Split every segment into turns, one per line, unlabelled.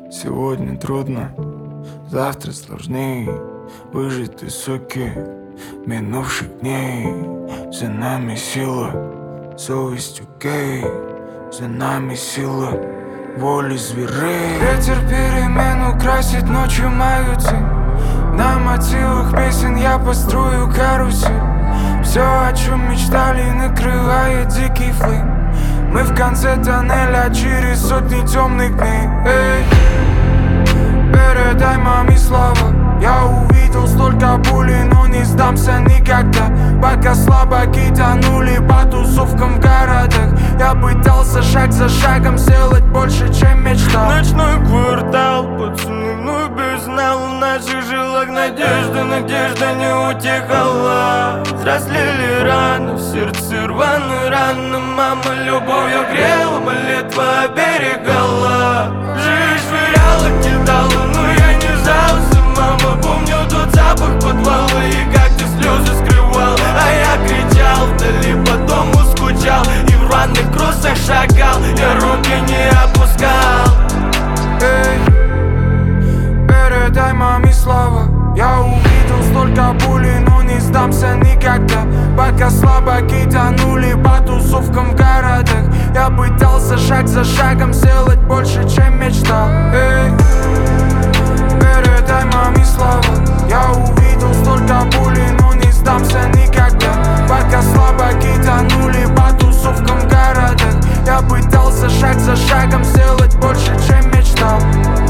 Сегодня трудно, завтра сложней выжить из соки минувших дней. За нами сила, совесть окей, за нами сила воли зверей. Ветер перемен украсит ночью мою тень. На мотивах песен я построю карусель. Все, о чем мечтали, накрывает дикий флейм. Мы в конце тоннеля через сотни темных дней. Эй, передай маме слова. Я увидел столько боли, но не сдамся никогда. Пока слабаки тонули по тусовкам в городах, я пытался шаг за шагом сделать больше, чем мечтал.
Ночной квартал, пацаны вновь без сна. В наших жилах надежда не утихала. Взрослели рано, в сердце рваные раны. Мама любовью грела, молитва оберегала. Жизнь швыряла, кидала, но я не сдался. Мама, помню тот запах подвала и как ты слезы скрывал. А я кричал вдали, по дому скучал и в рваных кроссах шагал. Я руки не опускал.
Эй, передай маме слова. Я увидел столько боли, но не сдамся никогда. Пока слабаки тонули по тусовкам в городах, я пытался шаг за шагом сделать больше, чем мечтал. Эй, передай маме слова. Я увидел столько боли, но не сдамся никогда. Пока слабаки тонули по тусовкам в городах, я пытался шаг за шагом сделать больше, чем мечтал.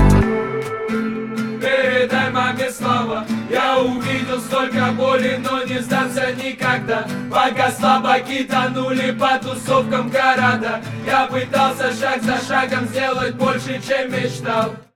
Передай маме слова. Я увидел столько боли, но не сдамся никогда. Пока слабаки тонули по тусовкам города, я пытался шаг за шагом сделать больше, чем мечтал.